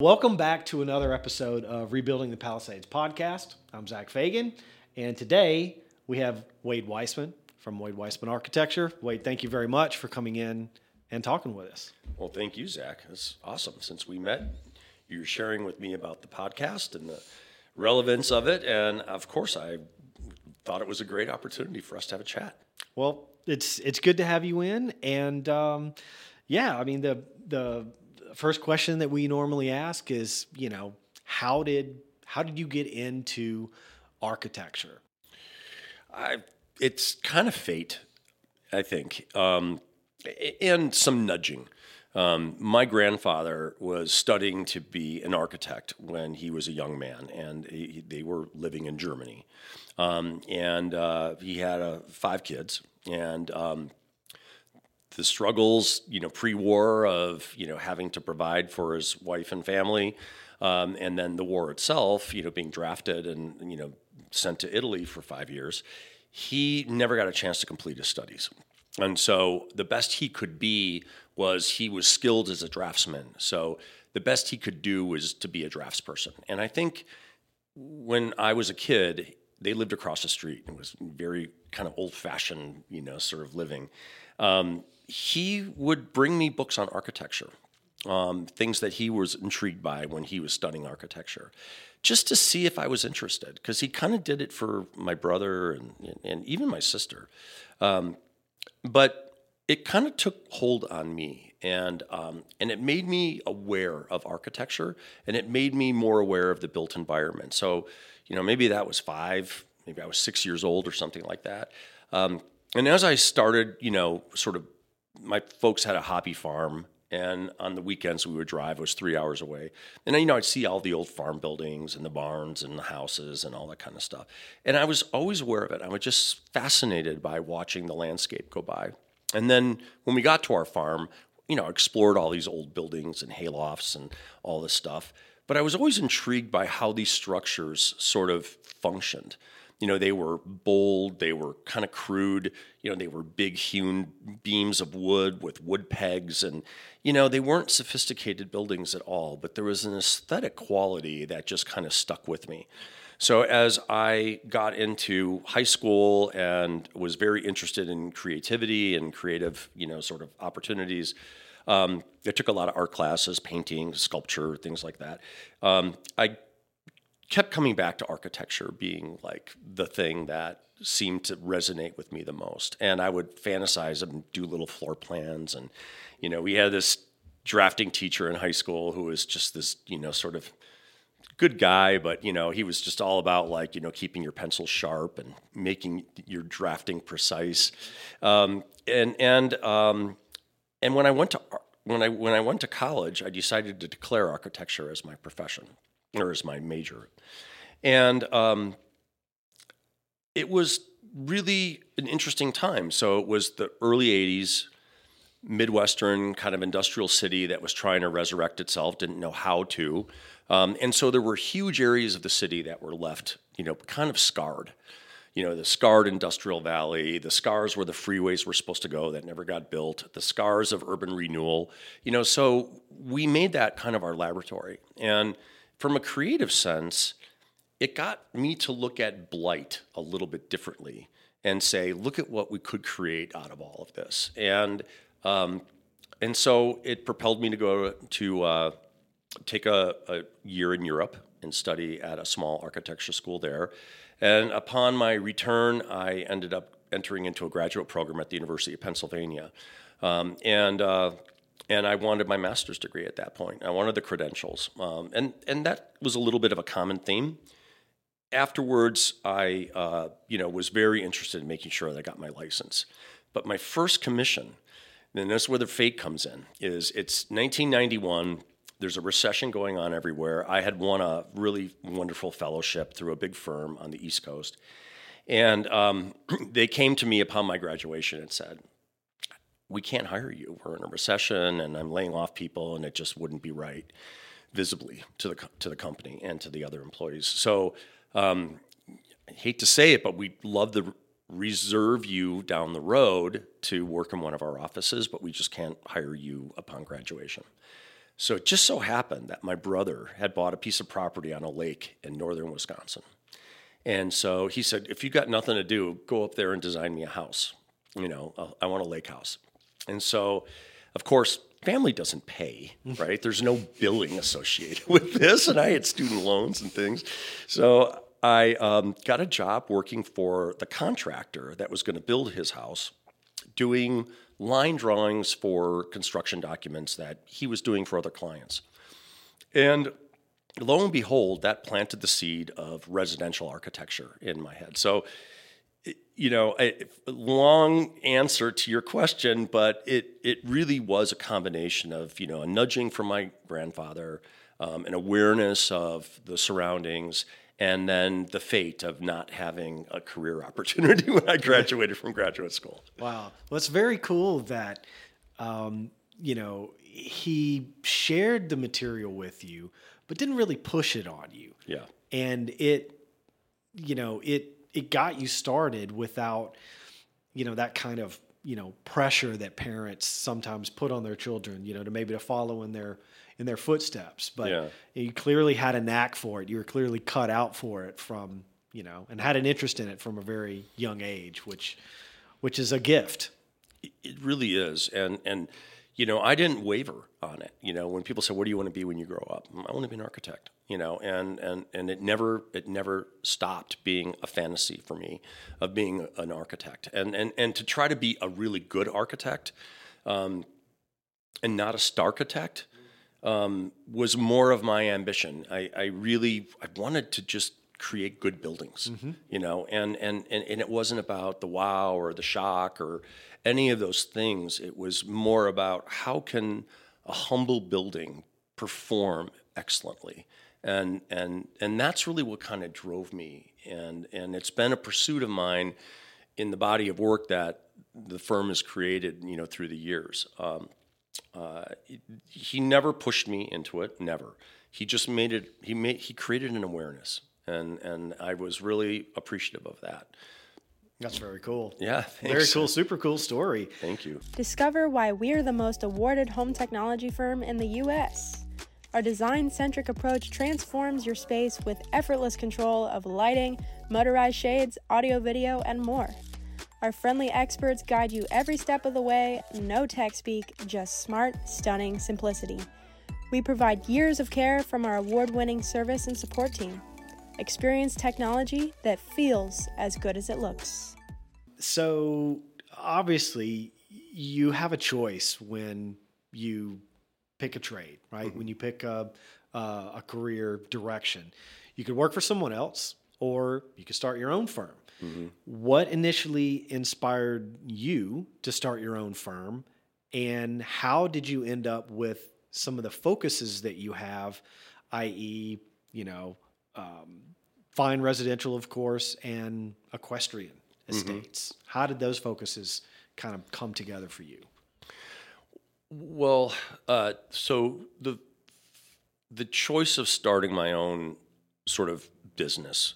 Welcome back to another episode of Rebuilding the Palisades podcast. I'm Zach Fagan, and today we have Wade Weissman from Wade Weissman Architecture. Wade, thank you very much for coming in and talking with us. Well, thank you, Zach. It's awesome. Since we met, you're sharing with me about the podcast and the relevance of it, and of course, I thought it was a great opportunity for us to have a chat. Well, it's good to have you in, and the first question that we normally ask is, how did you get into architecture? It's kind of fate, I think, and some nudging. My grandfather was studying to be an architect when he was a young man, and they were living in Germany. He had 5 kids, and the struggles, pre-war of, having to provide for his wife and family, and then the war itself, being drafted and, sent to Italy for 5 years, he never got a chance to complete his studies. And so the best he could be was he was skilled as a draftsman. So the best he could do was to be a draftsperson. And I think when I was a kid, they lived across the street. It was very kind of old-fashioned, sort of living. He would bring me books on architecture, things that he was intrigued by when he was studying architecture, just to see if I was interested, because he kind of did it for my brother and even my sister. But it kind of took hold on me, and it made me aware of architecture, and it made me more aware of the built environment. So, maybe that was 5, maybe I was 6 years old or something like that. And as I started, sort of, my folks had a hobby farm, and on the weekends we would drive. It was 3 hours away. And I'd see all the old farm buildings and the barns and the houses and all that kind of stuff. And I was always aware of it. I was just fascinated by watching the landscape go by. And then when we got to our farm, explored all these old buildings and haylofts and all this stuff. But I was always intrigued by how these structures sort of functioned. They were bold, they were kind of crude, they were big hewn beams of wood with wood pegs, and, they weren't sophisticated buildings at all, but there was an aesthetic quality that just kind of stuck with me. So as I got into high school and was very interested in creativity and creative, sort of opportunities, I took a lot of art classes, painting, sculpture, things like that. I kept coming back to architecture being like the thing that seemed to resonate with me the most. And I would fantasize and do little floor plans. And, we had this drafting teacher in high school who was just this, sort of good guy, but, he was just all about like, keeping your pencil sharp and making your drafting precise. And when I went to college, I decided to declare architecture as my profession, or as my major. And it was really an interesting time. So it was the early 80s, Midwestern kind of industrial city that was trying to resurrect itself, didn't know how to. And so there were huge areas of the city that were left, kind of scarred. The scarred industrial valley, the scars where the freeways were supposed to go that never got built, the scars of urban renewal. So we made that kind of our laboratory. And from a creative sense, it got me to look at blight a little bit differently and say, look at what we could create out of all of this. And so it propelled me to go to take a year in Europe and study at a small architecture school there. And upon my return, I ended up entering into a graduate program at the University of Pennsylvania. And I wanted my master's degree at that point. I wanted the credentials. And that was a little bit of a common theme. Afterwards, I was very interested in making sure that I got my license. But my first commission, and this is where the fate comes in, is it's 1991. There's a recession going on everywhere. I had won a really wonderful fellowship through a big firm on the East Coast. And they came to me upon my graduation and said, we can't hire you. We're in a recession, and I'm laying off people, and it just wouldn't be right visibly to the company and to the other employees. So I hate to say it, but we'd love to reserve you down the road to work in one of our offices, but we just can't hire you upon graduation. So it just so happened that my brother had bought a piece of property on a lake in northern Wisconsin. And so he said, if you got nothing to do, go up there and design me a house. I want a lake house. And so, of course, family doesn't pay, right? There's no billing associated with this. And I had student loans and things. So I got a job working for the contractor that was going to build his house, doing line drawings for construction documents that he was doing for other clients. And lo and behold, that planted the seed of residential architecture in my head. So, long answer to your question, but it really was a combination of, a nudging from my grandfather, an awareness of the surroundings, and then the fate of not having a career opportunity when I graduated from graduate school. Wow. Well, it's very cool that, he shared the material with you, but didn't really push it on you. Yeah. And it got you started without, that kind of, pressure that parents sometimes put on their children, to follow in their footsteps. But you clearly had a knack for it. You were clearly cut out for it from, and had an interest in it from a very young age, which is a gift. It really is. And I didn't waver on it. When people say, what do you want to be when you grow up? I want to be an architect, and it never stopped being a fantasy for me of being an architect and to try to be a really good architect, and not a starchitect, was more of my ambition. I wanted to just create good buildings, and it wasn't about the wow or the shock or any of those things. It was more about how can a humble building perform excellently, and that's really what kind of drove me. And it's been a pursuit of mine in the body of work that the firm has created, through the years. He never pushed me into it, never. He just made it. He created an awareness, and I was really appreciative of that. That's very cool. Yeah, thanks. Very cool, super cool story. Thank you. Discover why we're the most awarded home technology firm in the U.S. Our design-centric approach transforms your space with effortless control of lighting, motorized shades, audio, video, and more. Our friendly experts guide you every step of the way, no tech speak, just smart, stunning simplicity. We provide years of care from our award-winning service and support team. Experience technology that feels as good as it looks. So obviously you have a choice when you pick a trade, right? Mm-hmm. When you pick a career direction, you could work for someone else or you could start your own firm. Mm-hmm. What initially inspired you to start your own firm, and how did you end up with some of the focuses that you have, i.e., fine residential, of course, and equestrian estates? Mm-hmm. How did those focuses kind of come together for you? Well, so the choice of starting my own sort of business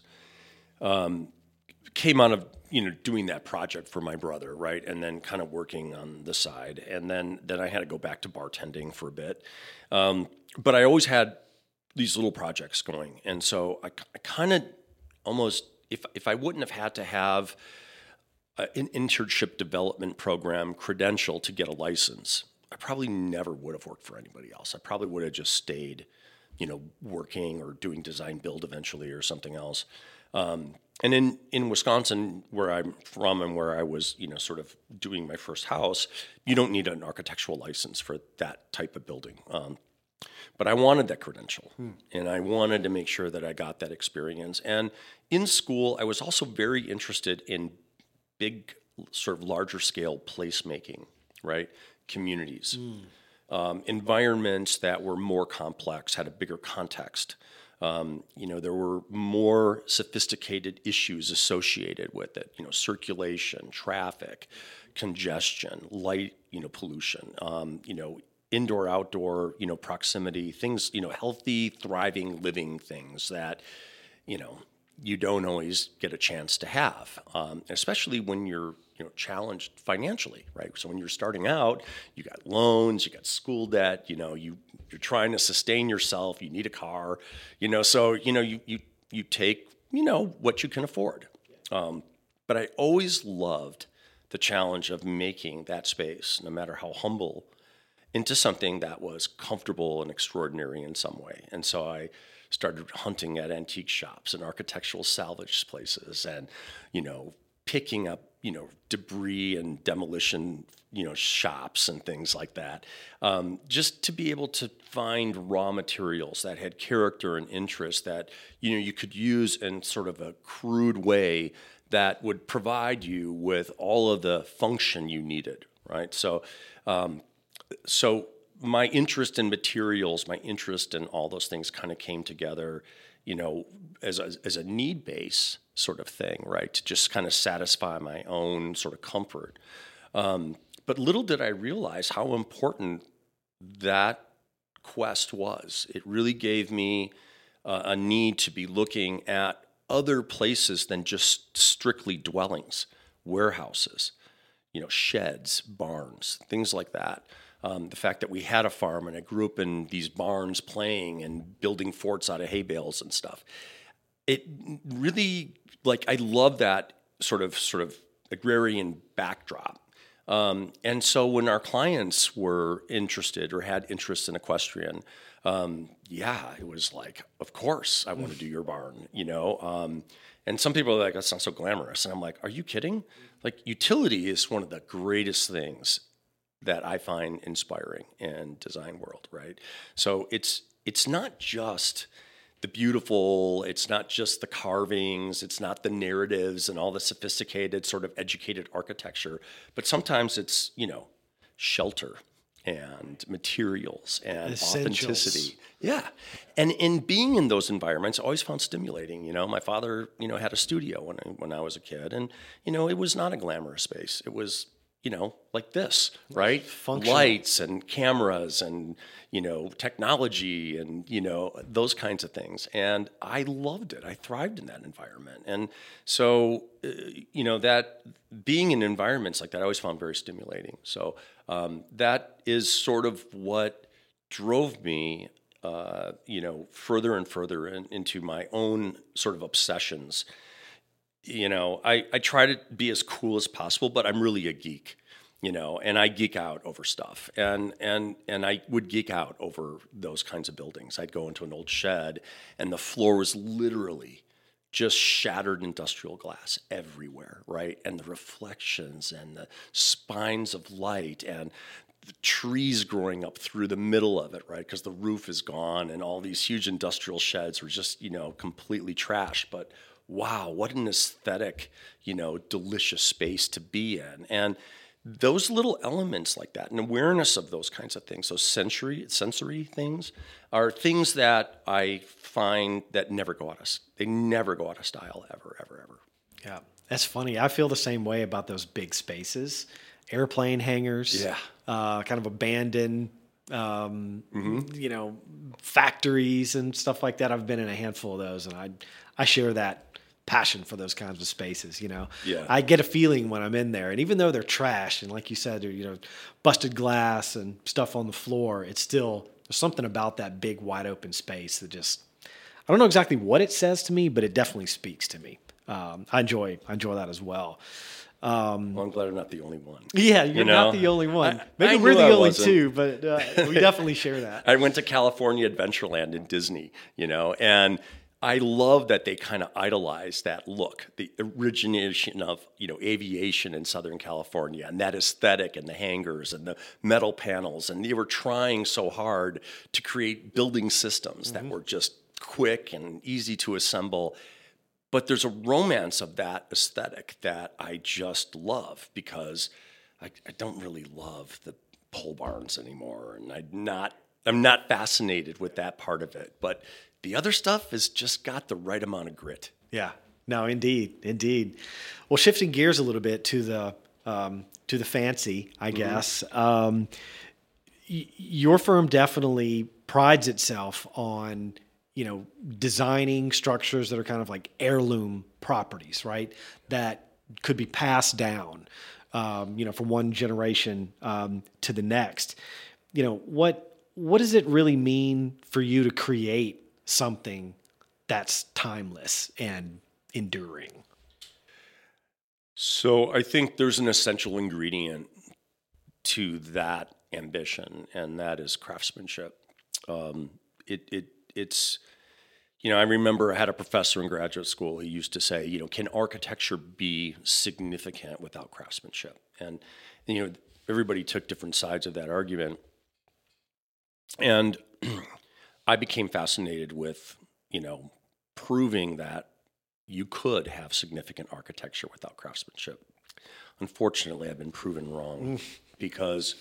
came out of doing that project for my brother, right, and then kind of working on the side, and then I had to go back to bartending for a bit, but I always had these little projects going, and so I kind of almost, if I wouldn't have had to have an internship development program credential to get a license, I probably never would have worked for anybody else. I probably would have just stayed, working or doing design build eventually or something else. And in Wisconsin, where I'm from and where I was, sort of doing my first house, you don't need an architectural license for that type of building. But I wanted that credential, and I wanted to make sure that I got that experience. And in school, I was also very interested in big, sort of larger scale placemaking, right? Communities, environments that were more complex, had a bigger context. There were more sophisticated issues associated with it, circulation, traffic, congestion, light, pollution, indoor, outdoor, proximity, things, healthy, thriving, living things that, you don't always get a chance to have, especially when you're, challenged financially, right? So when you're starting out, you got loans, you got school debt, you're trying to sustain yourself, you need a car, so you take what you can afford. But I always loved the challenge of making that space, no matter how humble, into something that was comfortable and extraordinary in some way. And so I started hunting at antique shops and architectural salvage places and, picking up, debris and demolition, shops and things like that, just to be able to find raw materials that had character and interest that, you could use in sort of a crude way that would provide you with all of the function you needed, right? So my interest in materials, my interest in all those things kind of came together, as a need base sort of thing, right? To just kind of satisfy my own sort of comfort. But little did I realize how important that quest was. It really gave me a need to be looking at other places than just strictly dwellings, warehouses, sheds, barns, things like that. The fact that we had a farm and I grew up in these barns playing and building forts out of hay bales and stuff. It really, I love that sort of agrarian backdrop. And so when our clients were interested or had interest in equestrian, it was like, of course I want to do your barn, and some people are like, that's not so glamorous. And I'm like, are you kidding? Utility is one of the greatest things that I find inspiring in design world, right? So it's not just the beautiful, it's not just the carvings, it's not the narratives and all the sophisticated sort of educated architecture, but sometimes it's, shelter and materials and authenticity. Yeah. And in being in those environments, I always found stimulating. My father, had a studio when I was a kid, and, it was not a glamorous space. It was, like this, right? Functional. Lights and cameras and, technology and, those kinds of things. And I loved it. I thrived in that environment. And so, that being in environments like that, I always found very stimulating. So that is sort of what drove me, further and further into my own sort of obsessions. I try to be as cool as possible, but I'm really a geek, and I geek out over stuff. And I would geek out over those kinds of buildings. I'd go into an old shed and the floor was literally just shattered industrial glass everywhere, right? And the reflections and the spines of light and the trees growing up through the middle of it, right? Because the roof is gone and all these huge industrial sheds were just, completely trashed. But wow, what an aesthetic, delicious space to be in. And those little elements like that, and awareness of those kinds of things, those sensory things, are things that I find that never go out of, they never go out of style, ever, ever, ever. Yeah, that's funny. I feel the same way about those big spaces, airplane hangars, kind of abandoned, factories and stuff like that. I've been in a handful of those, and I share that passion for those kinds of spaces. I get a feeling when I'm in there, and even though they're trash and like you said, they're busted glass and stuff on the floor, it's still, there's something about that big wide open space that just, I don't know exactly what it says to me, but it definitely speaks to me. I enjoy that as well. Well, I'm glad I'm not the only one. Yeah, you're not the only one. Maybe we're the only two, but we definitely share that. I went to California Adventureland in Disney, and I love that they kind of idolize that look, the origination of, aviation in Southern California and that aesthetic and the hangars and the metal panels. And they were trying so hard to create building systems that were just quick and easy to assemble. But there's a romance of that aesthetic that I just love, because I don't really love the pole barns anymore. And I'm not fascinated with that part of it. But the other stuff has just got the right amount of grit. Yeah, no, indeed. Well, shifting gears a little bit to the fancy, I guess. Your firm definitely prides itself on, designing structures that are kind of like heirloom properties, right? That could be passed down, from one generation to the next. What does it really mean for you to create something that's timeless and enduring? So I think there's an essential ingredient to that ambition, and that is craftsmanship. It's I remember I had a professor in graduate school who used to say, can architecture be significant without craftsmanship? And everybody took different sides of that argument. And I became fascinated with, proving that you could have significant architecture without craftsmanship. Unfortunately, I've been proven wrong because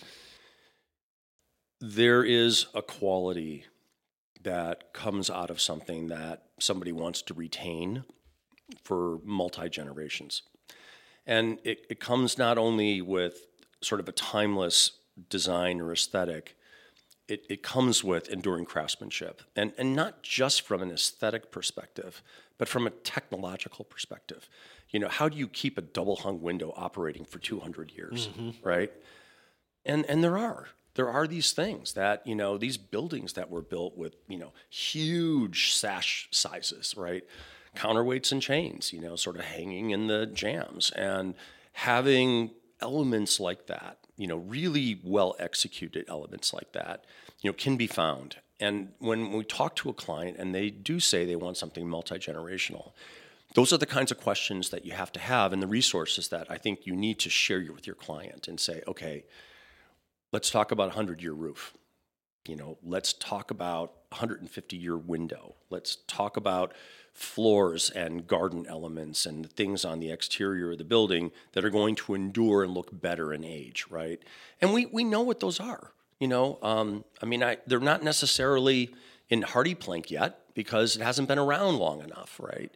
there is a quality that comes out of something that somebody wants to retain for multi-generations. And it comes not only with sort of a timeless design or aesthetic, it comes with enduring craftsmanship. And not just from an aesthetic perspective, but from a technological perspective. How do you keep a double-hung window operating for 200 years, right? And there are these things that, these buildings that were built with, huge sash sizes, right? Counterweights and chains, sort of hanging in the jambs, and having elements like that, really well executed elements like that, can be found. And when we talk to a client and they do say they want something multi-generational, those are the kinds of questions that you have to have, and the resources that I think you need to share with your client and say, okay, let's talk about a 100-year roof. Let's talk about a 150-year window. Let's talk about floors and garden elements and the things on the exterior of the building that are going to endure and look better in age, right? And we know what those are. They're not necessarily in hardy plank yet because it hasn't been around long enough, right?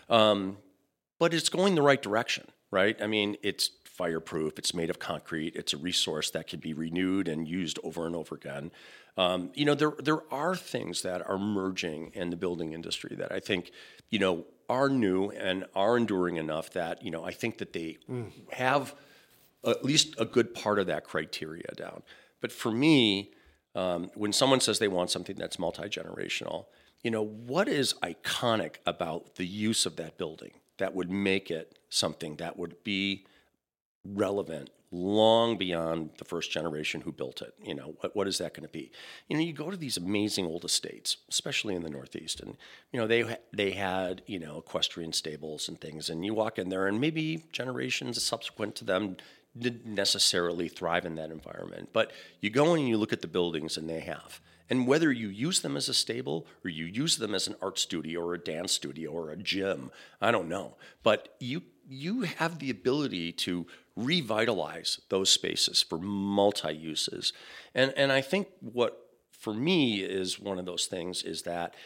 But it's going the right direction, right? It's fireproof, it's made of concrete, it's a resource that can be renewed and used over and over again. There are things that are merging in the building industry that I think, are new and are enduring enough that, I think that they have at least a good part of that criteria down. But for me, when someone says they want something that's multi-generational, what is iconic about the use of that building that would make it something that would be relevant long beyond the first generation who built it? What is that going to be? You go to these amazing old estates, especially in the Northeast, and they had equestrian stables and things, and you walk in there, and maybe generations subsequent to them didn't necessarily thrive in that environment, but you go in and you look at the buildings, and they have. And whether you use them as a stable or you use them as an art studio or a dance studio or a gym, I don't know, but you have the ability to revitalize those spaces for multi-uses. And I think what, for me, is one of those things is that,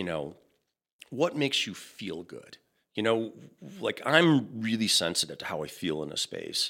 what makes you feel good? I'm really sensitive to how I feel in a space.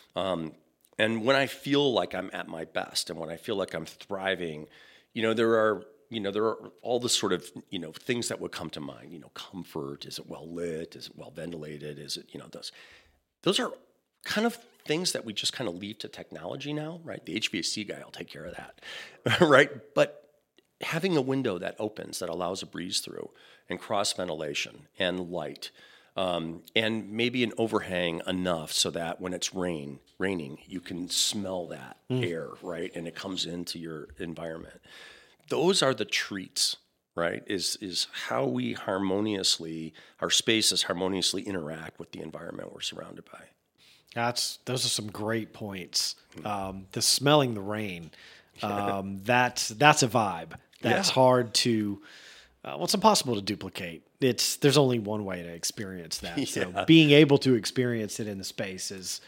And when I feel like I'm at my best and when I feel like I'm thriving, there are all the sort of, things that would come to mind, comfort, is it well lit, is it well ventilated, is it, those are kind of things that we just kind of leave to technology now, right? The HVAC guy will take care of that, right? But having a window that opens, that allows a breeze through and cross ventilation and light, and maybe an overhang enough so that when it's raining, you can smell that air, right? And it comes into your environment. Those are the treats, right? Is how we our spaces harmoniously interact with the environment we're surrounded by. Those are some great points. The smelling the rain, that's a vibe. That's hard to, it's impossible to duplicate. There's only one way to experience that. Yeah. So being able to experience it in the space is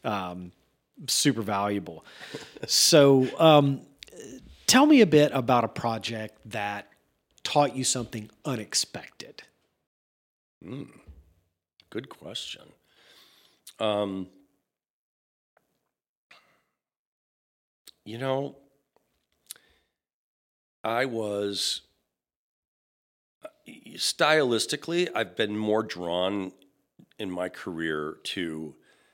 super valuable. So tell me a bit about a project that taught you something unexpected. Good question. I was stylistically, I've been more drawn in my career to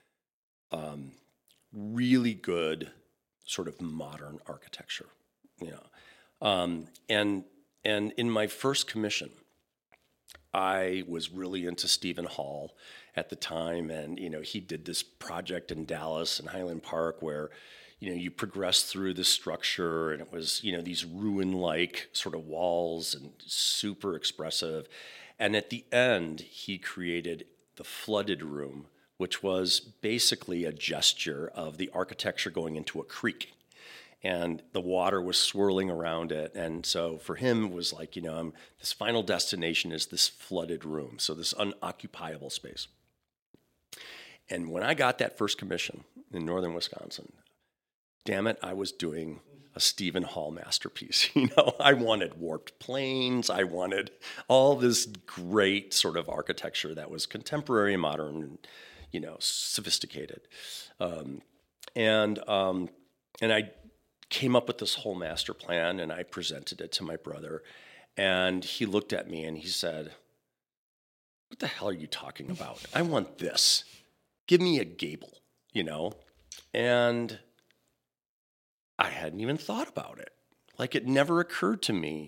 really good sort of modern architecture. And in my first commission, I was really into Stephen Hall at the time, and he did this project in Dallas and Highland Park where you progress through the structure, and it was these ruin-like sort of walls and super expressive. And at the end, he created the flooded room, which was basically a gesture of the architecture going into a creek. And the water was swirling around it. And so for him, it was like, this final destination is this flooded room, so this unoccupiable space. And when I got that first commission in northern Wisconsin, damn it, I was doing a Stephen Hall masterpiece. I wanted warped planes. I wanted all this great sort of architecture that was contemporary and modern, sophisticated. And I came up with this whole master plan, and I presented it to my brother, and he looked at me and he said, "What the hell are you talking about? I want this. Give me a gable," And I hadn't even thought about it. Like, it never occurred to me.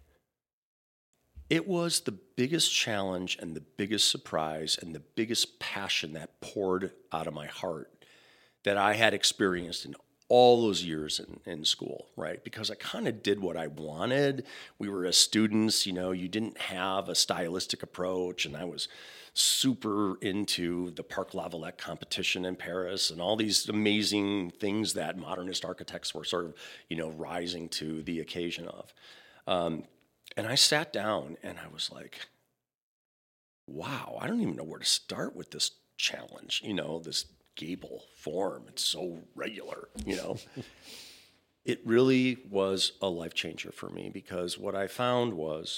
It was the biggest challenge and the biggest surprise and the biggest passion that poured out of my heart that I had experienced in all those years in school, right? Because I kind of did what I wanted. We were as students, you didn't have a stylistic approach, and I was super into the Parc La Valette competition in Paris and all these amazing things that modernist architects were sort of, rising to the occasion of. And I sat down and I was like, wow, I don't even know where to start with this challenge, this gable form. It's so regular, It really was a life changer for me, because what I found was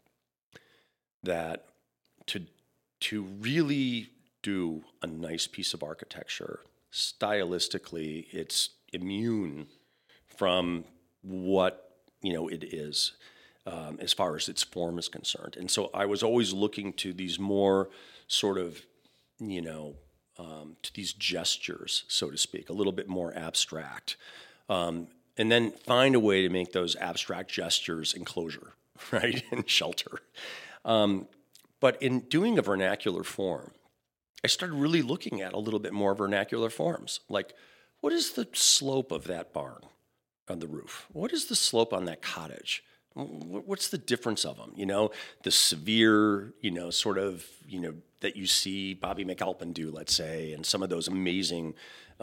that to really do a nice piece of architecture, stylistically, it's immune from what, it is, as far as its form is concerned. And so I was always looking to these more sort of, to these gestures, so to speak, a little bit more abstract, and then find a way to make those abstract gestures enclosure, right, and shelter. But in doing a vernacular form, I started really looking at a little bit more vernacular forms. Like, what is the slope of that barn on the roof? What is the slope on that cottage? What's the difference of them? The severe, sort of, that you see Bobby McAlpin do, let's say, and some of those amazing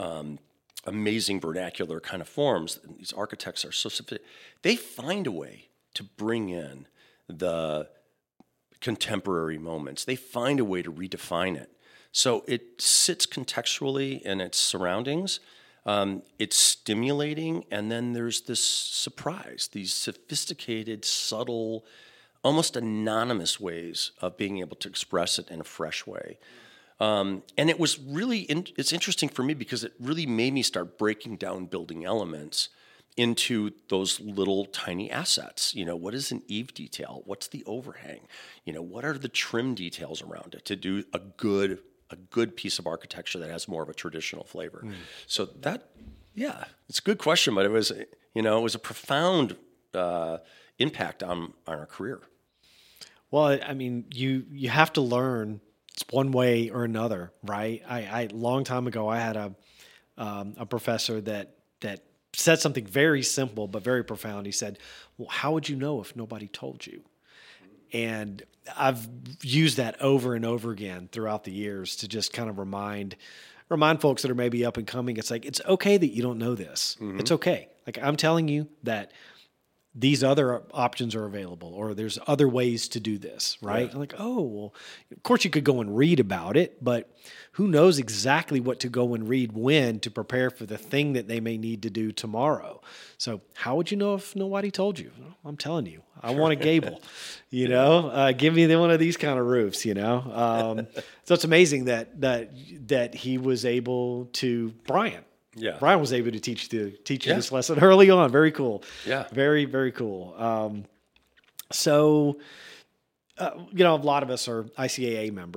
vernacular kind of forms. These architects are so sophisticated. They find a way to bring in the contemporary moments. They find a way to redefine it. So it sits contextually in its surroundings. It's stimulating, and then there's this surprise, these sophisticated, subtle, almost anonymous ways of being able to express it in a fresh way. And it was really, it's interesting for me because it really made me start breaking down building elements into those little tiny assets. What is an eave detail? What's the overhang? What are the trim details around it to do a good piece of architecture that has more of a traditional flavor? So that, it's a good question, but it was, it was a profound impact on our career. Well, I mean, you have to learn one way or another, right? I long time ago, I had a professor that said something very simple but very profound. He said, "Well, how would you know if nobody told you?" And I've used that over and over again throughout the years to just kind of remind folks that are maybe up and coming. It's like, it's okay that you don't know this. Mm-hmm. It's okay. Like, I'm telling you that these other options are available, or there's other ways to do this, right? Yeah. Like, oh, well, of course you could go and read about it, but who knows exactly what to go and read when to prepare for the thing that they may need to do tomorrow. So how would you know if nobody told you? Well, I'm telling you, I want a gable, give me one of these kind of roofs, So it's amazing that he was able to, Brian was able to teach you this lesson early on. Very cool. Yeah. Very, very cool. A lot of us are ICAA members.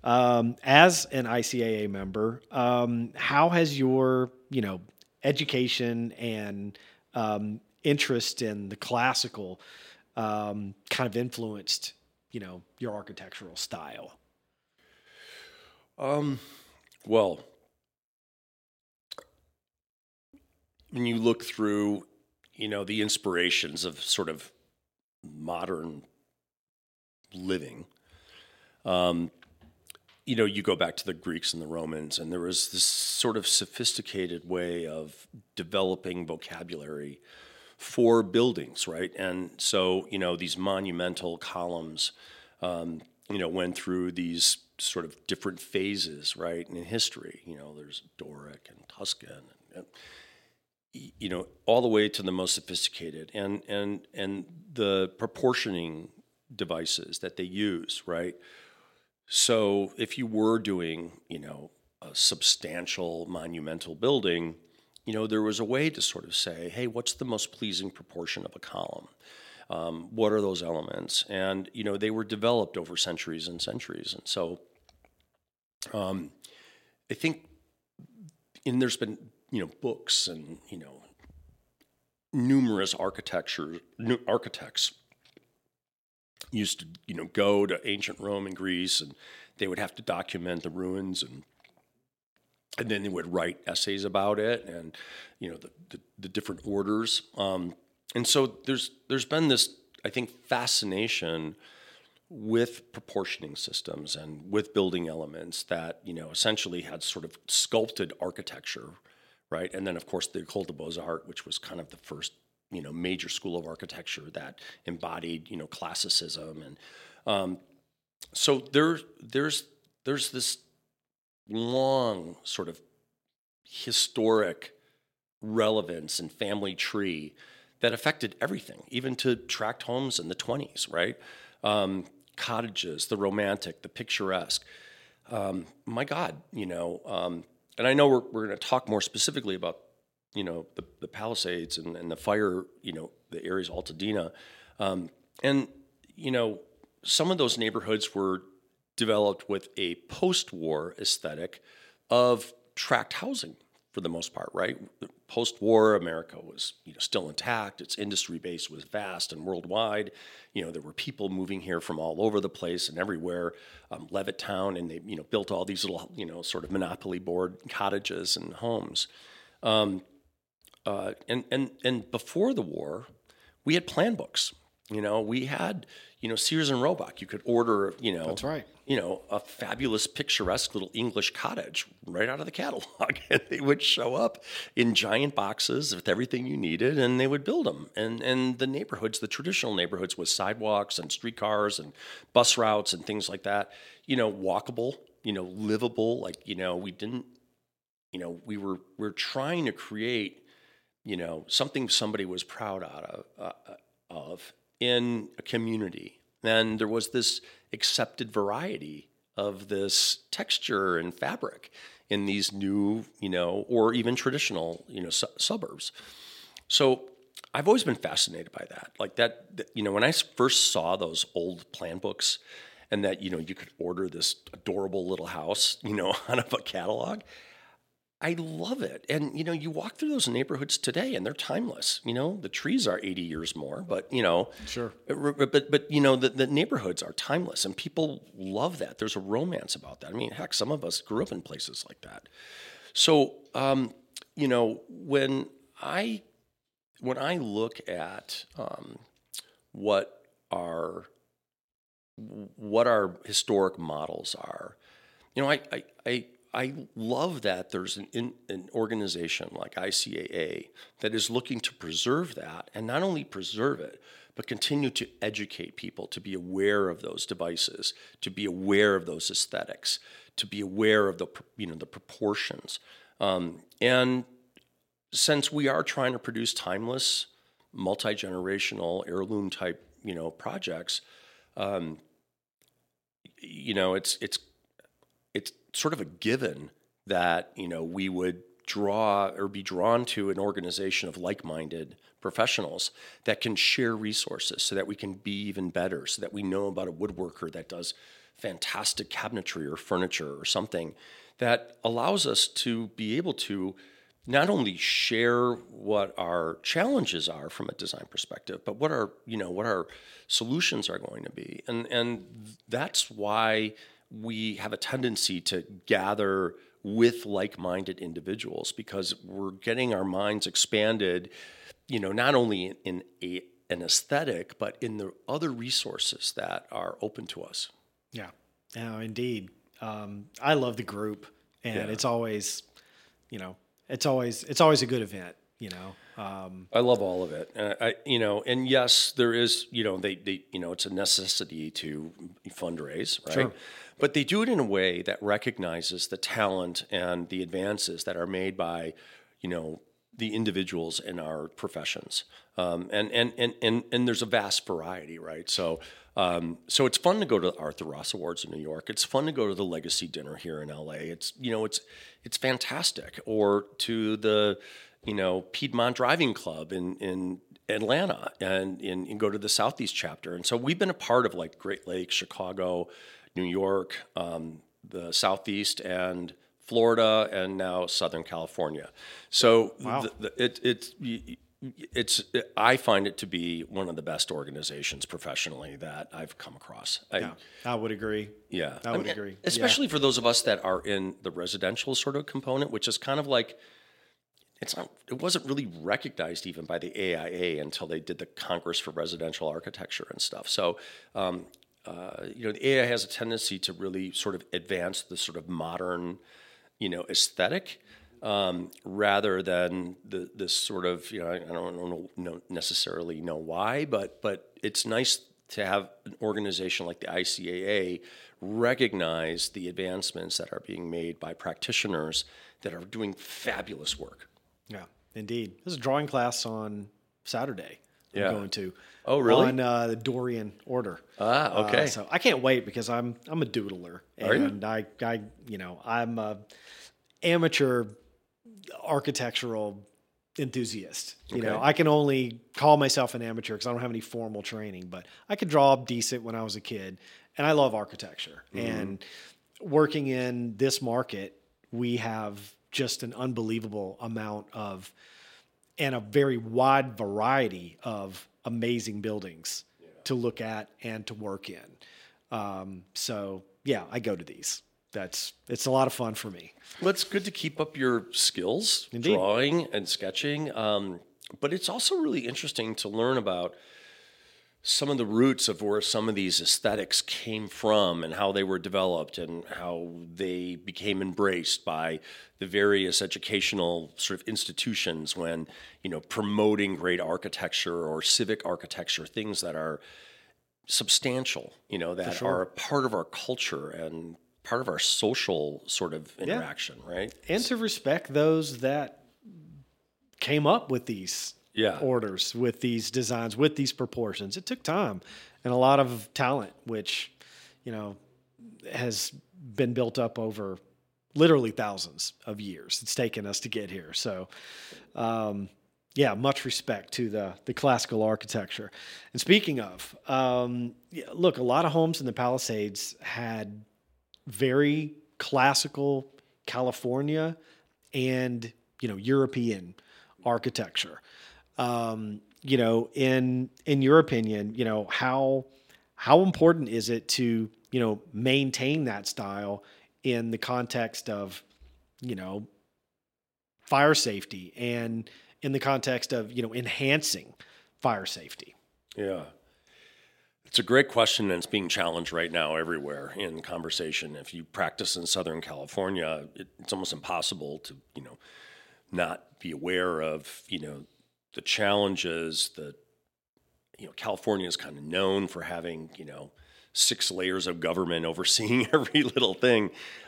As an ICAA member, how has your, education and interest in the classical kind of influenced, your architectural style? Well, when you look through, the inspirations of sort of modern living, you go back to the Greeks and the Romans, and there was this sort of sophisticated way of developing vocabulary for buildings, right? And so, these monumental columns, went through these sort of different phases, right, in history. There's Doric and Tuscan, and all the way to the most sophisticated, and the proportioning devices that they use, right? So if you were doing, a substantial monumental building, there was a way to sort of say, hey, what's the most pleasing proportion of a column? What are those elements? And, they were developed over centuries and centuries. And so I think, and there's been, books and, numerous architects used to, go to ancient Rome and Greece, and they would have to document the ruins, and then they would write essays about it, and the different orders. And so there's been this, I think, fascination with proportioning systems and with building elements that essentially had sort of sculpted architecture, right? And then of course the École des Beaux-Arts, which was kind of the first major school of architecture that embodied classicism, and so there's this long sort of historic relevance and family tree that affected everything, even to tract homes in the 20s, right? Cottages, the romantic, the picturesque. My God, and I know we're going to talk more specifically about the Palisades and the fire, the areas of Altadena. And, some of those neighborhoods were developed with a post-war aesthetic of tract housing for the most part, right? Post-war America was, still intact. Its industry base was vast and worldwide. There were people moving here from all over the place and everywhere. Levittown, and they, built all these little, sort of monopoly board cottages and homes. And before the war, we had plan books. We had, Sears and Roebuck. You could order, That's right. A fabulous, picturesque little English cottage right out of the catalog, and they would show up in giant boxes with everything you needed, and they would build them. And the neighborhoods, the traditional neighborhoods, with sidewalks and streetcars and bus routes and things like that, walkable, livable. Like, we didn't, we're trying to create, something somebody was proud of in a community. And there was this accepted variety of this texture and fabric in these new, or even traditional, suburbs. So I've always been fascinated by that. Like that, when I first saw those old plan books, and that, you could order this adorable little house, out of a catalog, I love it. And, you walk through those neighborhoods today and they're timeless. The trees are 80 years more, but, Sure. But the neighborhoods are timeless, and people love that. There's a romance about that. I mean, heck, some of us grew up in places like that. So, when I look at what our historic models are, I love that there's an organization like ICAA that is looking to preserve that, and not only preserve it, but continue to educate people to be aware of those devices, to be aware of those aesthetics, to be aware of the proportions. And since we are trying to produce timeless, multi-generational, heirloom type, projects, it's sort of a given that, we would draw or be drawn to an organization of like-minded professionals that can share resources so that we can be even better, so that we know about a woodworker that does fantastic cabinetry or furniture or something that allows us to be able to not only share what our challenges are from a design perspective, but what our solutions are going to be. And that's why we have a tendency to gather with like-minded individuals, because we're getting our minds expanded, not only in an aesthetic, but in the other resources that are open to us. Yeah, indeed. I love the group, and it's always, it's always a good event. I love all of it. And yes, there is, it's a necessity to fundraise, right? Sure. But they do it in a way that recognizes the talent and the advances that are made by, the individuals in our professions. And there's a vast variety, right? So it's fun to go to the Arthur Ross Awards in New York. It's fun to go to the Legacy Dinner here in LA. It's fantastic. Or to the, Piedmont Driving Club in Atlanta and go to the Southeast chapter. And so we've been a part of like Great Lakes, Chicago, New York, the Southeast, and Florida, and now Southern California. So wow. I find it to be one of the best organizations professionally that I've come across. I would agree. Yeah. I would agree. Especially for those of us that are in the residential sort of component, which is kind of like, it wasn't really recognized even by the AIA until they did the Congress for Residential Architecture and stuff. So, the AIA has a tendency to really sort of advance the sort of modern, aesthetic, rather than this sort of, I don't necessarily know why, but it's nice to have an organization like the ICAA recognize the advancements that are being made by practitioners that are doing fabulous work. Yeah, indeed. There's a drawing class on Saturday I'm going to. Oh, really? On the Dorian order. Ah, okay. So I can't wait because I'm a doodler. Are you? And I'm a amateur architectural enthusiast. Okay. I can only call myself an amateur because I don't have any formal training, but I could draw decent when I was a kid, and I love architecture. Mm-hmm. And working in this market, we have just an unbelievable amount of, and a very wide variety of amazing buildings to look at and to work in. So yeah, I go to these. It's a lot of fun for me. Well, it's good to keep up your skills, Indeed. Drawing and sketching. But it's also really interesting to learn about some of the roots of where some of these aesthetics came from and how they were developed and how they became embraced by the various educational sort of institutions when, promoting great architecture or civic architecture, things that are substantial, that are a part of our culture and part of our social sort of interaction, right? And to respect those that came up with these orders, with these designs, with these proportions. It took time and a lot of talent, which, has been built up over literally thousands of years. It's taken us to get here. So, much respect to the classical architecture. And speaking of, look, a lot of homes in the Palisades had very classical California and, European architecture. In your opinion, how important is it to, maintain that style in the context of, fire safety and in the context of, enhancing fire safety? Yeah. It's a great question, and it's being challenged right now everywhere in conversation. If you practice in Southern California, it's almost impossible to, not be aware of, the challenges that, California is kind of known for having, 6 layers of government overseeing every little thing.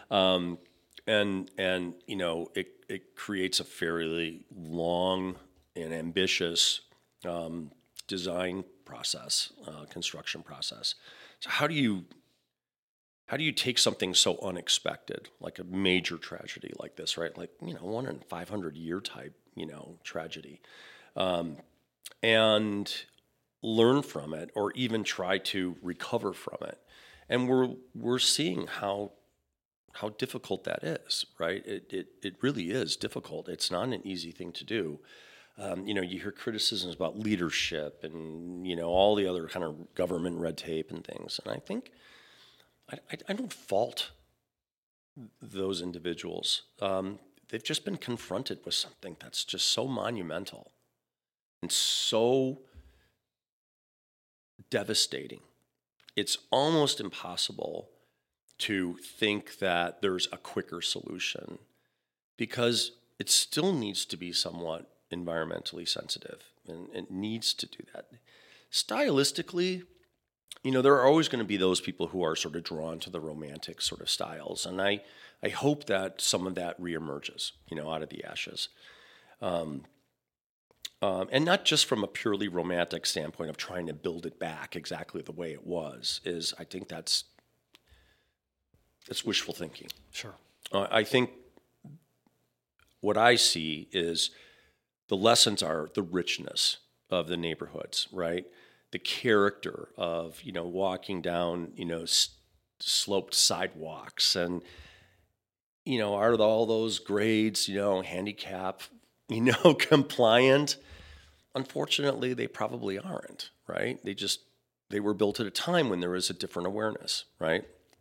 It creates a fairly long and ambitious design process, construction process. So how do you take something so unexpected, like a major tragedy like this, right? Like, 1 in 500 year type, tragedy, and learn from it, or even try to recover from it, And we're seeing how difficult that is, right? It really is difficult. It's not an easy thing to do. You hear criticisms about leadership and, all the other kind of government red tape and things. And I think I don't fault those individuals. They've just been confronted with something that's just so monumental and so devastating. It's almost impossible to think that there's a quicker solution because it still needs to be somewhat environmentally sensitive, and it needs to do that. Stylistically, there are always going to be those people who are sort of drawn to the romantic sort of styles, and I hope that some of that reemerges, out of the ashes. And not just from a purely romantic standpoint of trying to build it back exactly the way it was, I think that's wishful thinking. Sure. I think what I see is the lessons are the richness of the neighborhoods, right? The character of, walking down, sloped sidewalks and, are all those grades, handicap, compliant? Unfortunately, they probably aren't, right? They were built at a time when there was a different awareness, right?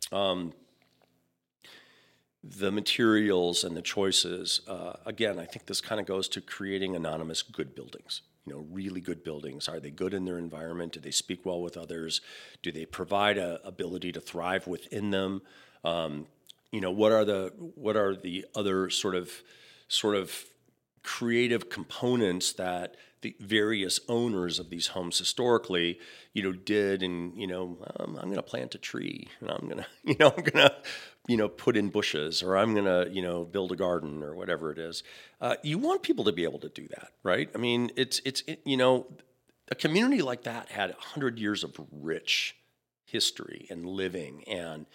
The materials and the choices, again, I think this kind of goes to creating anonymous good buildings, really good buildings. Are they good in their environment? Do they speak well with others? Do they provide a ability to thrive within them? What are the other sort of creative components that the various owners of these homes historically, did, and I'm going to plant a tree, and I'm going to, put in bushes, or I'm going to, build a garden, or whatever it is. You want people to be able to do that, right? I mean, it's a community like that had 100 years of rich history and living, and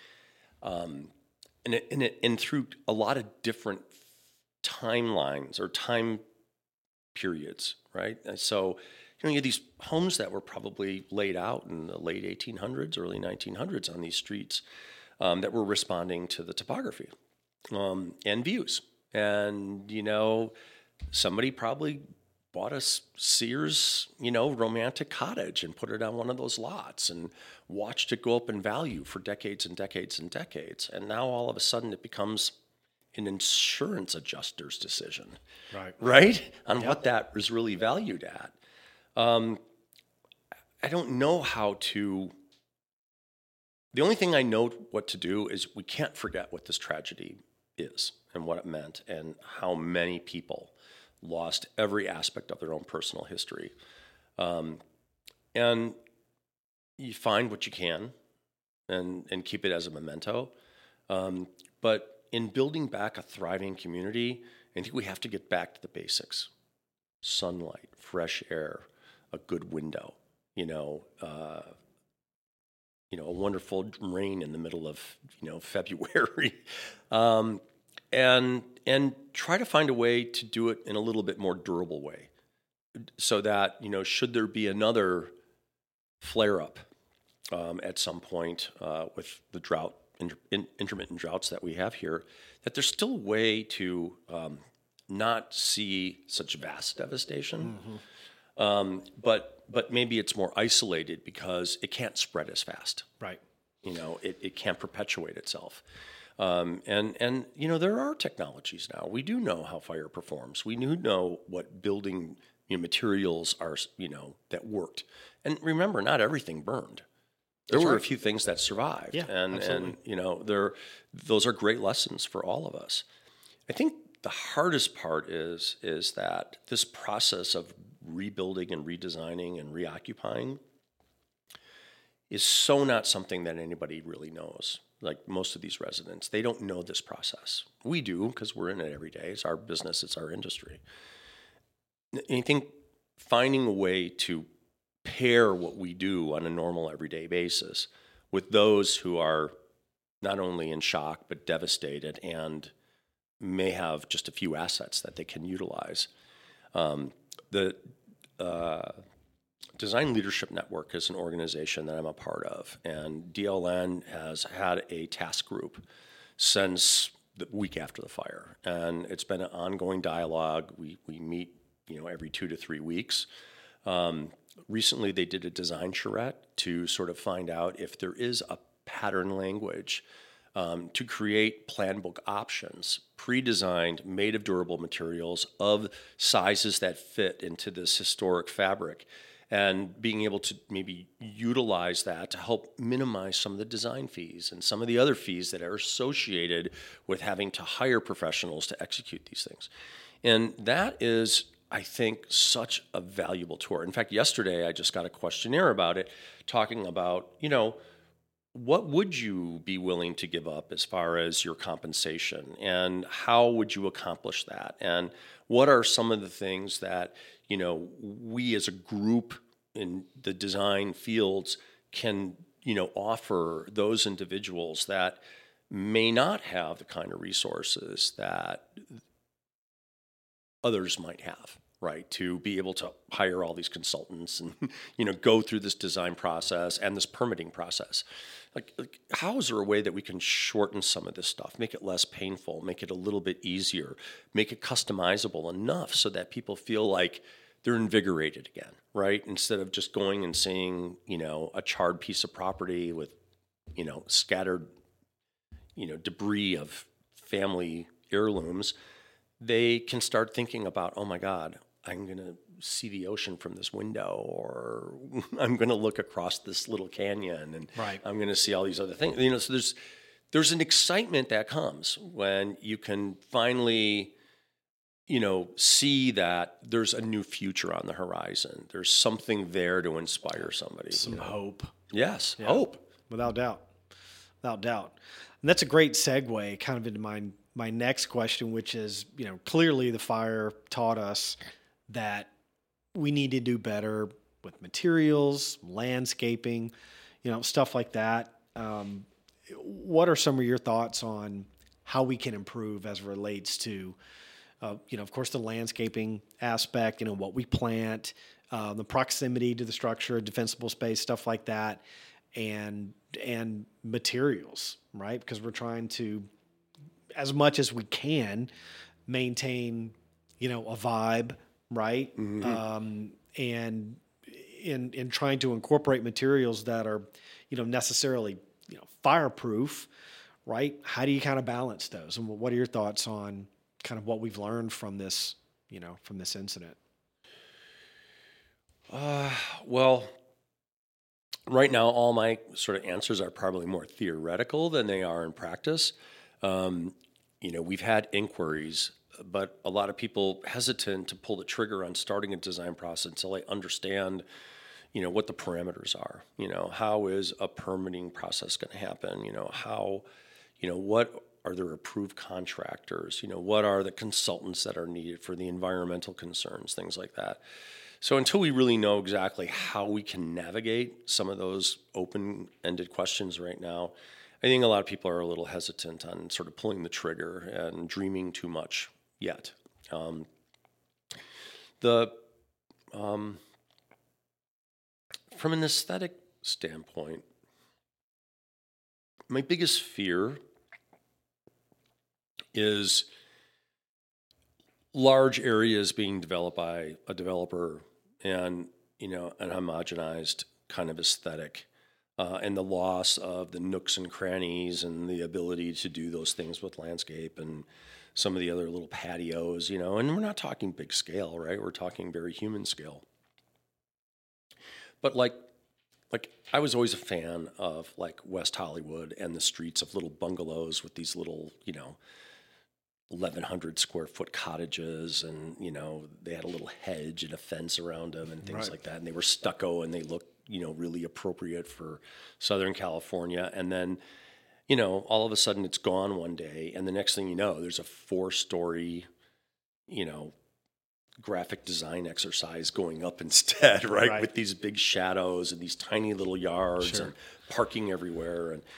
through a lot of different timelines or time periods, right? And so, you had these homes that were probably laid out in the late 1800s, early 1900s on these streets that were responding to the topography and views. And, somebody probably bought a Sears, romantic cottage and put it on one of those lots and watched it go up in value for decades and decades and decades. And now all of a sudden it becomes an insurance adjuster's decision, right? On what that is really valued at. I don't know how to. The only thing I know what to do is we can't forget what this tragedy is and what it meant and how many people lost every aspect of their own personal history. And you find what you can and keep it as a memento. But in building back a thriving community, I think we have to get back to the basics. Sunlight, fresh air, a good window, a wonderful rain in the middle of, February. And try to find a way to do it in a little bit more durable way so that, should there be another flare up at some point with the drought, intermittent droughts that we have here, that there's still a way to not see such vast devastation. Mm-hmm. But maybe it's more isolated because it can't spread as fast. Right. It can't perpetuate itself. And there are technologies now. We do know how fire performs. We do know what building materials are, that worked. And remember, not everything burned. There were a few things that survived. Yeah, absolutely. And those are great lessons for all of us. I think the hardest part is that this process of rebuilding and redesigning and reoccupying is so not something that anybody really knows. Like most of these residents, they don't know this process. We do because we're in it every day. It's our business. It's our industry. And I think finding a way to pair what we do on a normal everyday basis with those who are not only in shock but devastated and may have just a few assets that they can utilize. To Design Leadership Network is an organization that I'm a part of, and DLN has had a task group since the week after the fire, and it's been an ongoing dialogue. We meet, every 2 to 3 weeks. Recently, they did a design charrette to sort of find out if there is a pattern language to create plan book options, pre-designed, made of durable materials of sizes that fit into this historic fabric, and being able to maybe utilize that to help minimize some of the design fees and some of the other fees that are associated with having to hire professionals to execute these things. And that is, I think, such a valuable tour. In fact, yesterday I just got a questionnaire about it, talking about, what would you be willing to give up as far as your compensation, and how would you accomplish that? And what are some of the things that, we as a group in the design fields can, offer those individuals that may not have the kind of resources that others might have, right? To be able to hire all these consultants and, go through this design process and this permitting process. Like, how is there a way that we can shorten some of this stuff, make it less painful, make it a little bit easier, make it customizable enough so that people feel like they're invigorated again, right? Instead of just going and seeing, a charred piece of property with, scattered, debris of family heirlooms, they can start thinking about, oh my God, I'm going to see the ocean from this window, or I'm going to look across this little canyon, and right. I'm going to see all these other things. So there's an excitement that comes when you can finally, see that there's a new future on the horizon. There's something there to inspire somebody. Some hope. Yes, yeah. Hope. Without doubt. Without doubt. And that's a great segue kind of into my next question, which is, clearly the fire taught us that we need to do better with materials, landscaping, stuff like that. What are some of your thoughts on how we can improve as it relates to, of course, the landscaping aspect, what we plant, the proximity to the structure, defensible space, stuff like that, and materials, right? Because we're trying to, as much as we can, maintain, a vibe, right? Mm-hmm. And in trying to incorporate materials that are, necessarily, fireproof, right? How do you kind of balance those? And what are your thoughts on kind of what we've learned from this, from this incident? Well, right now, all my sort of answers are probably more theoretical than they are in practice. We've had inquiries, but a lot of people hesitant to pull the trigger on starting a design process until they understand, what the parameters are. How is a permitting process going to happen? What are their approved contractors? What are the consultants that are needed for the environmental concerns, things like that. So until we really know exactly how we can navigate some of those open-ended questions right now, I think a lot of people are a little hesitant on sort of pulling the trigger and dreaming too much yet. From an aesthetic standpoint, my biggest fear is large areas being developed by a developer and, an homogenized kind of aesthetic. And the loss of the nooks and crannies and the ability to do those things with landscape and some of the other little patios, and we're not talking big scale, right? We're talking very human scale. But like I was always a fan of like West Hollywood and the streets of little bungalows with these little, 1,100 square foot cottages, and they had a little hedge and a fence around them and things like that, and they were stucco and they looked really appropriate for Southern California. And then all of a sudden it's gone one day, and the next thing you know, there's a 4-story graphic design exercise going up instead, right? With these big shadows and these tiny little yards and parking everywhere. And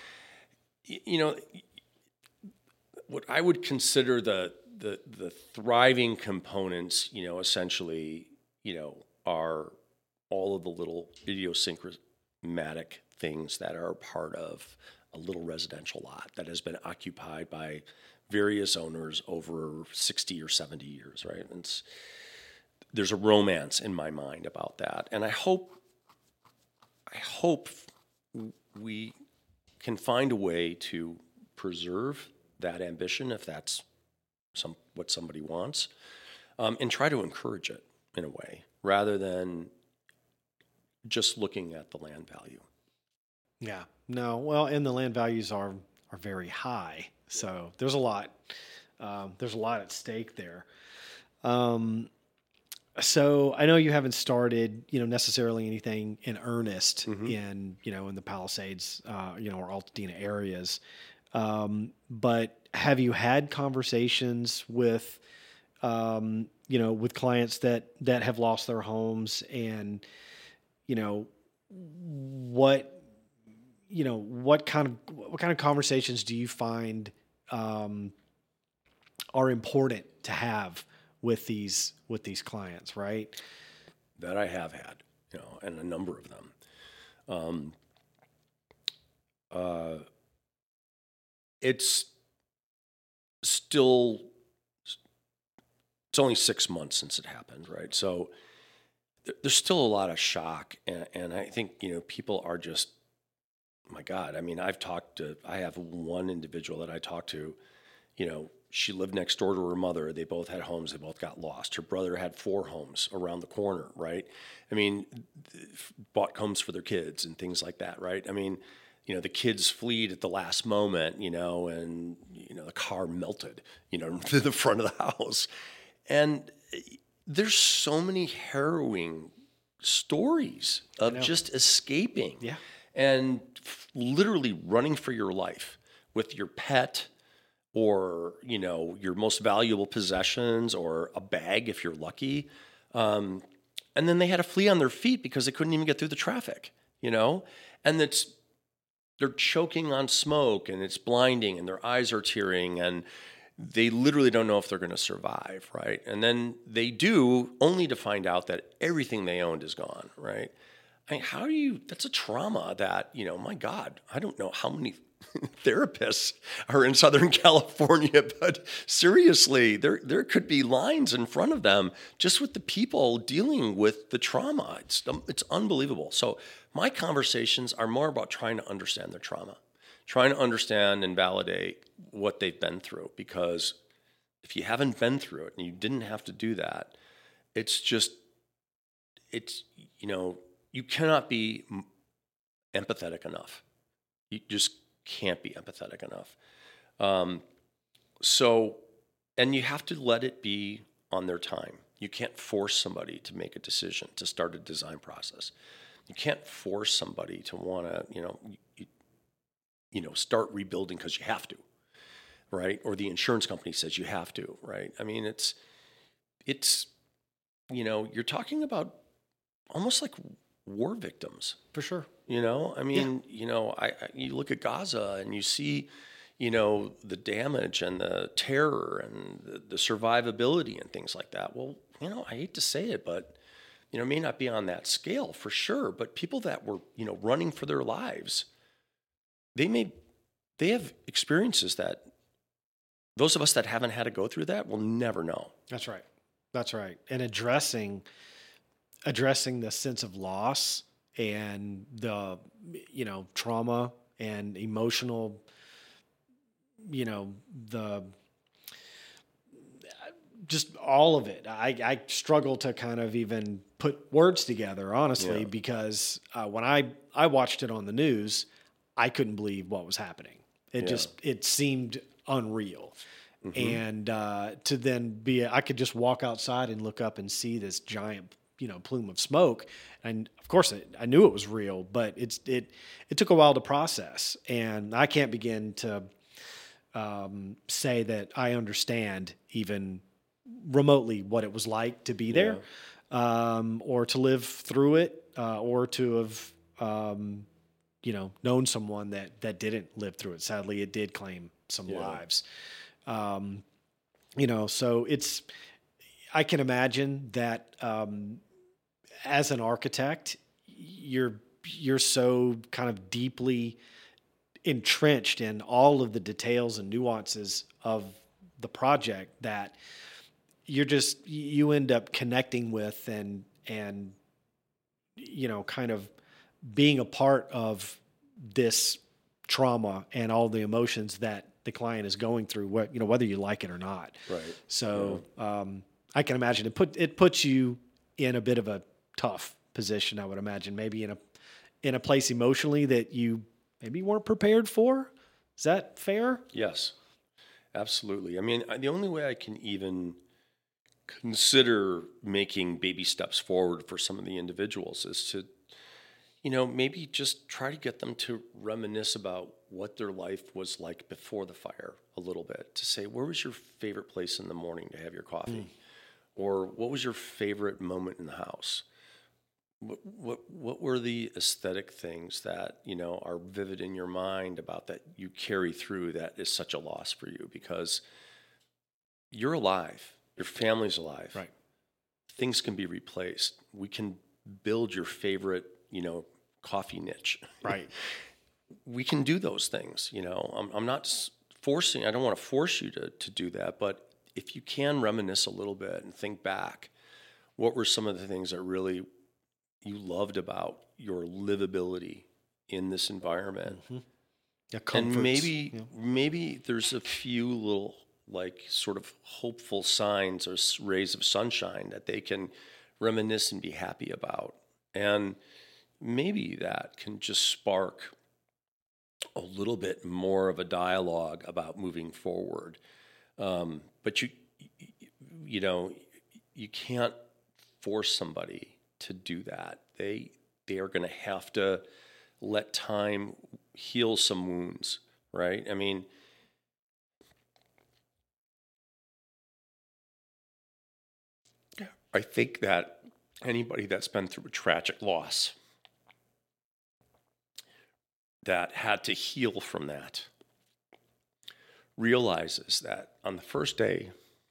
what I would consider the thriving components, essentially, are all of the little idiosyncratic things that are part of a little residential lot that has been occupied by various owners over 60 or 70 years, right? And there's a romance in my mind about that. And I hope we can find a way to preserve that ambition, if that's what somebody wants, and try to encourage it in a way, rather than just looking at the land value. Yeah. No. Well, and the land values are very high, so there's a lot. There's a lot at stake there. So I know you haven't started, necessarily anything in earnest in the Palisades, or Altadena areas. But have you had conversations with, with clients that have lost their homes, and, what kind of conversations do you find, are important to have with these clients, right? That I have had, and a number of them. It's only 6 months since it happened, right? So there's still a lot of shock, and I think, people are just, my God, I mean, I have one individual that I talked to, she lived next door to her mother. They both had homes. They both got lost. Her brother had 4 homes around the corner, right? I mean, bought homes for their kids and things like that, right? I mean, the kids fled at the last moment, and, the car melted, to the front of the house. And there's so many harrowing stories of just escaping and literally running for your life with your pet, or, your most valuable possessions, or a bag if you're lucky. And then they had to flee on their feet because they couldn't even get through the traffic, and they're choking on smoke, and it's blinding, and their eyes are tearing, and they literally don't know if they're going to survive, right? And then they do, only to find out that everything they owned is gone, right? I mean, that's a trauma that, my God, I don't know how many therapists are in Southern California, but seriously, there could be lines in front of them just with the people dealing with the trauma. It's unbelievable. So my conversations are more about trying to understand their trauma, trying to understand and validate what they've been through, because if you haven't been through it and you didn't have to do that, you cannot be empathetic enough. You just can't be empathetic enough. And you have to let it be on their time. You can't force somebody to make a decision, to start a design process. You can't force somebody to want to, start rebuilding because you have to, right? Or the insurance company says you have to, right? I mean, it's you're talking about almost like war victims. For sure. I mean, you look at Gaza and you see, the damage and the terror and the survivability and things like that. Well, I hate to say it, but, it may not be on that scale for sure, but people that were, running for their lives, they have experiences that those of us that haven't had to go through that will never know. That's right. That's right. And addressing the sense of loss and the, trauma and emotional, just all of it. I struggle to kind of even put words together, honestly, because when I watched it on the news, I couldn't believe what was happening. It seemed unreal. And to then I could just walk outside and look up and see this giant, plume of smoke. And of course I knew it was real, but it took a while to process. And I can't begin to say that I understand even remotely what it was like to be there, or to live through it, or to have, known someone that didn't live through it. Sadly, it did claim some lives. So I can imagine that, as an architect, you're so kind of deeply entrenched in all of the details and nuances of the project that you end up connecting with and kind of being a part of this trauma and all the emotions that the client is going through, whether you like it or not. Right. So I can imagine it puts you in a bit of a tough position. I would imagine maybe in a place emotionally that you maybe weren't prepared for. Is that fair? Yes, absolutely. I mean, the only way I can even consider making baby steps forward for some of the individuals is to, maybe just try to get them to reminisce about what their life was like before the fire a little bit. To say, where was your favorite place in the morning to have your coffee? Or what was your favorite moment in the house? What were the aesthetic things that, are vivid in your mind about that you carry through that is such a loss for you? Because you're alive. Your family's alive. Right. Things can be replaced. We can build your favorite, coffee niche. Right. We can do those things. I'm not forcing. I don't want to force you to do that. But if you can reminisce a little bit and think back, what were some of the things that really you loved about your livability in this environment? Mm-hmm. Yeah, comforts. And maybe there's a few little sort of hopeful signs or rays of sunshine that they can reminisce and be happy about. And maybe that can just spark a little bit more of a dialogue about moving forward. But you can't force somebody to do that. They are going to have to let time heal some wounds, right? I mean, I think that anybody that's been through a tragic loss that had to heal from that realizes that on the first day,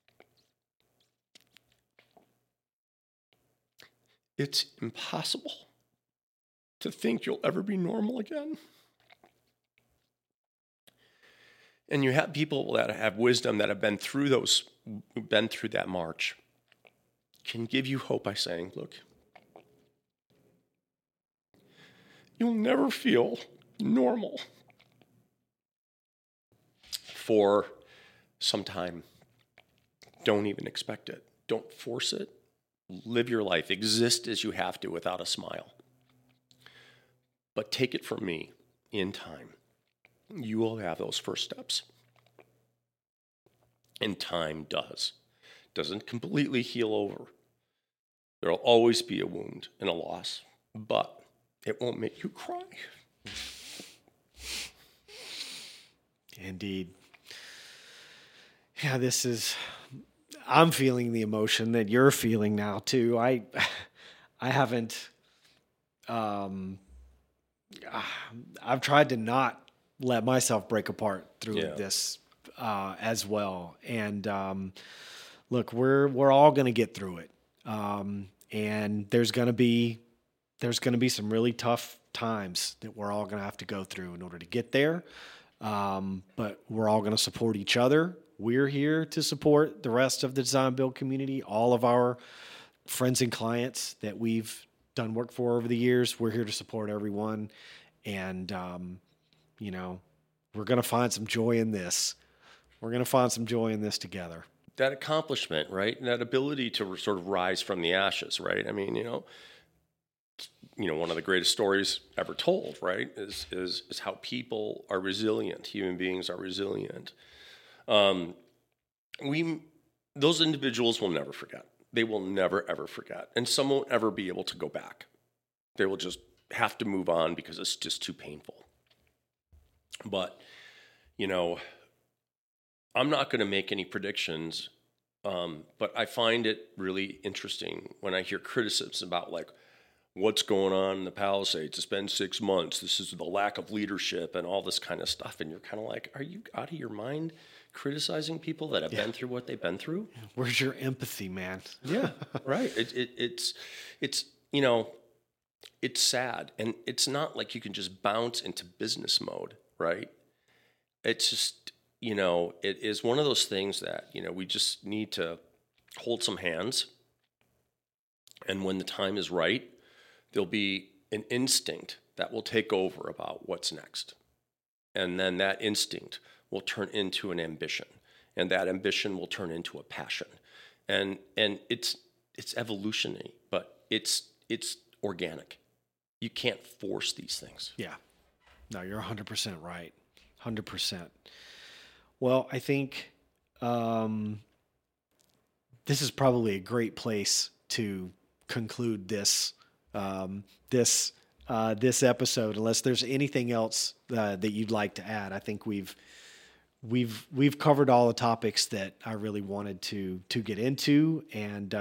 it's impossible to think you'll ever be normal again. And you have people that have wisdom that have been through that march, can give you hope by saying, look, you'll never feel normal for some time. Don't even expect it. Don't force it. Live your life. Exist as you have to without a smile. But take it from me, in time, you will have those first steps. And time doesn't completely heal over. There'll always be a wound and a loss, but it won't make you cry. Indeed. Yeah, I'm feeling the emotion that you're feeling now too. I haven't, I've tried to not let myself break apart through this as well. And look, we're all going to get through it. And there's going to be some really tough times that we're all going to have to go through in order to get there. But we're all going to support each other. We're here to support the rest of the design build community, all of our friends and clients that we've done work for over the years. We're here to support everyone. And, we're going to find some joy in this. We're going to find some joy in this together. That accomplishment, right? And that ability to sort of rise from the ashes, right? I mean, one of the greatest stories ever told, right, is how people are resilient. Human beings are resilient. Those individuals will never forget. They will never, ever forget. And some won't ever be able to go back. They will just have to move on because it's just too painful. But, I'm not going to make any predictions, but I find it really interesting when I hear criticisms about what's going on in the Palisades. It's been 6 months. This is the lack of leadership and all this kind of stuff. And you're kind of like, are you out of your mind criticizing people that have been through what they've been through? Where's your empathy, man? Yeah, right. It's it's sad. And it's not like you can just bounce into business mode, right? It's just, it is one of those things that, we just need to hold some hands. And when the time is right, there'll be an instinct that will take over about what's next. And then that instinct will turn into an ambition. And that ambition will turn into a passion. And it's evolutionary, but it's organic. You can't force these things. Yeah. No, you're 100% right. 100%. Well, I think this is probably a great place to conclude this episode, unless there's anything else that you'd like to add. I think we've covered all the topics that I really wanted to get into, and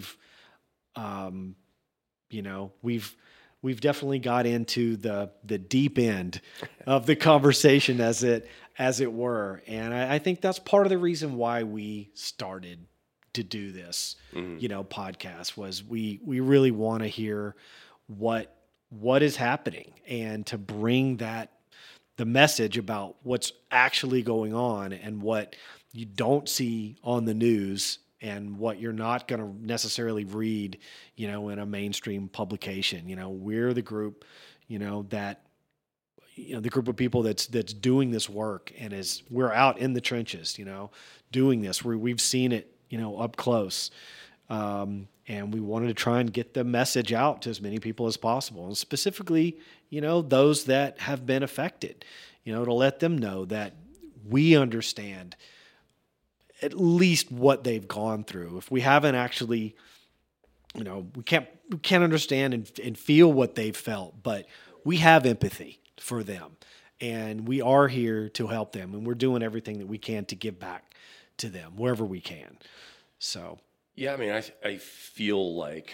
we've definitely got into the deep end of the conversation, as it were. And I think that's part of the reason why we started to do this, podcast, was we really want to hear what is happening, and to bring the message about what's actually going on and what you don't see on the news and what you're not going to necessarily read, in a mainstream publication. We're the group, that, the group of people that's doing this work, and we're out in the trenches, doing this. We've seen it, up close. And we wanted to try and get the message out to as many people as possible, and specifically, those that have been affected, to let them know that we understand at least what they've gone through. If we haven't actually, we can't understand and feel what they've felt, but we have empathy for them, and we are here to help them, and we're doing everything that we can to give back to them wherever we can. So. Yeah, I mean, I feel like,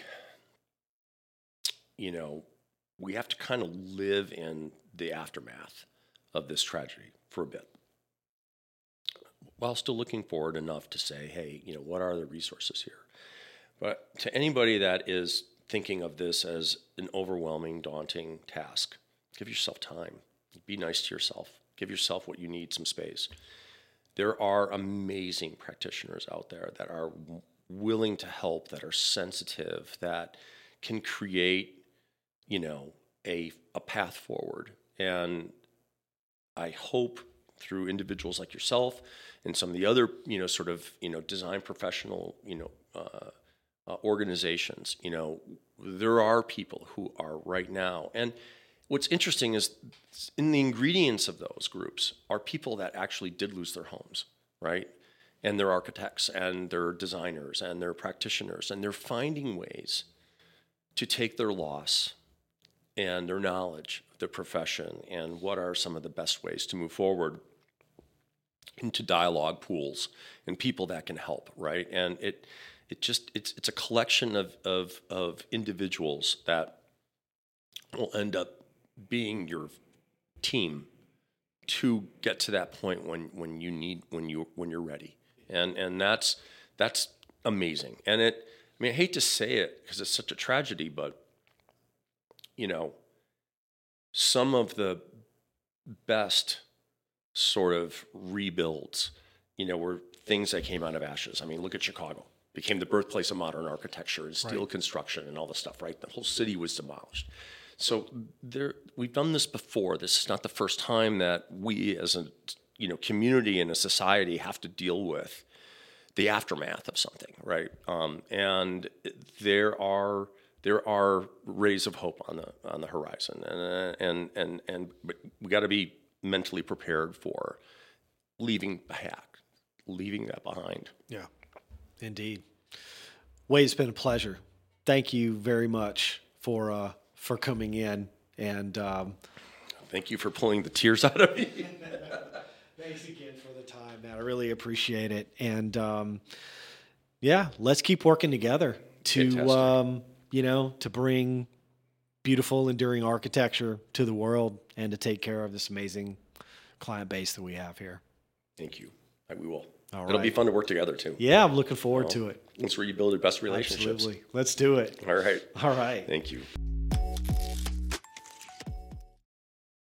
we have to kind of live in the aftermath of this tragedy for a bit, while still looking forward enough to say, hey, what are the resources here? But to anybody that is thinking of this as an overwhelming, daunting task, give yourself time. Be nice to yourself. Give yourself what you need, some space. There are amazing practitioners out there that are willing to help, that are sensitive, that can create, a path forward. And I hope through individuals like yourself and some of the other, design professional, organizations, there are people who are right now. And what's interesting is in the ingredients of those groups are people that actually did lose their homes, right? And they're architects, and they're designers, and they're practitioners, and they're finding ways to take their loss and their knowledge of their profession and what are some of the best ways to move forward into dialogue pools and people that can help, right? And it's a collection of individuals that will end up being your team to get to that point when you're ready. And that's amazing. And I hate to say it because it's such a tragedy, but some of the best sort of rebuilds, were things that came out of ashes. I mean, look at Chicago. Became the birthplace of modern architecture and steel construction and all this stuff, right? The whole city was demolished. So we've done this before. This is not the first time that we as a community and a society have to deal with the aftermath of something, right? And there are rays of hope on the horizon, but we got to be mentally prepared for leaving that behind. Yeah, indeed. Wade, it's been a pleasure. Thank you very much for coming in, and thank you for pulling the tears out of me. Thanks again for the time, man. I really appreciate it. And let's keep working together to to bring beautiful, enduring architecture to the world, and to take care of this amazing client base that we have here. Thank you. We will. All It'll be right. fun to work together too. Yeah, I'm looking forward to it. That's where you build the best relationships. Absolutely. Let's do it. All right. All right. Thank you.